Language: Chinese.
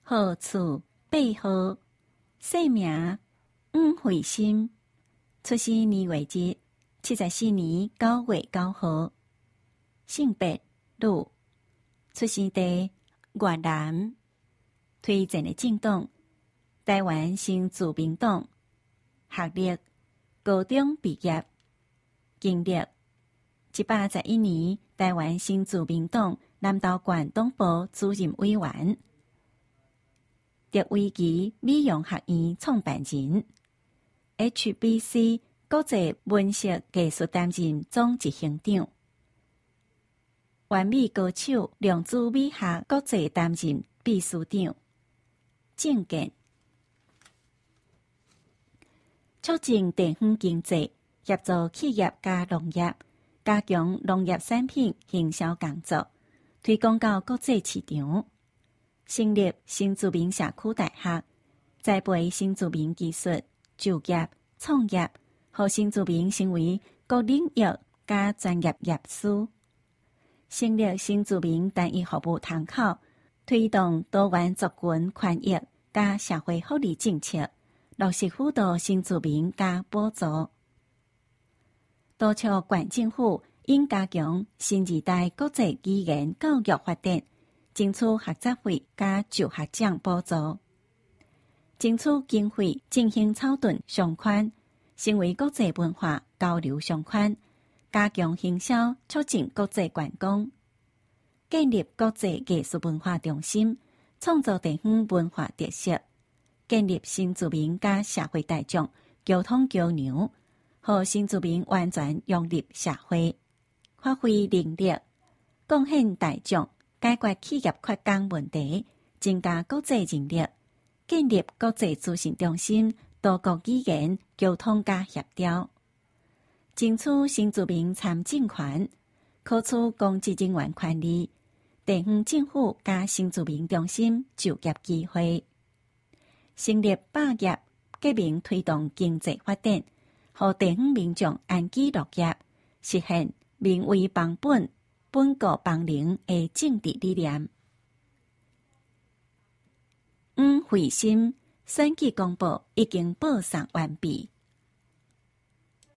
号厝8号，姓名黄慧心，出生年月日74年9月9号，性别女，出生地越南，推荐的政党台湾新自民党，学历高中毕业，经历111年台湾新自民党南投县党部主任委员，特威奇美容学院创办人， HBC 国际文学艺术担任总执行长，完美歌手量子美学国际担任秘书长，政见促进地方经济，协助企业加农业，加强农业产品行销工作，推广到国际市场。成立新住民社区大学，栽培新住民技术、就业、创业，让新住民成为各领域加专业业师。成立新住民单一服务窗口，推动多元族群权益加社会福利政策，落实辅导新住民加补助。督促县政府应加强新二代国际语言教育发展，争取学杂费加就学奖补助，争取经费进行草屯商圈，成为国际文化交流商圈，加强行销，促进国际观光，建立国际艺术文化中心，创造地方文化特色，建立新住民加社会大众沟通桥梁，让新住民完全融入社会，发挥能力，贡献大众，解决企业缺工问题，增加国际人力，建立国际资讯中心，多国语言沟通加协调，争取新住民参政权，考取公职人员权利，地方政府加新住民中心就业机会，成立百业，革命推动经济发展，让地方民众安居乐业，实现民为邦本、本国邦宁的政治理念。黄慧心选举公报已经报送完毕。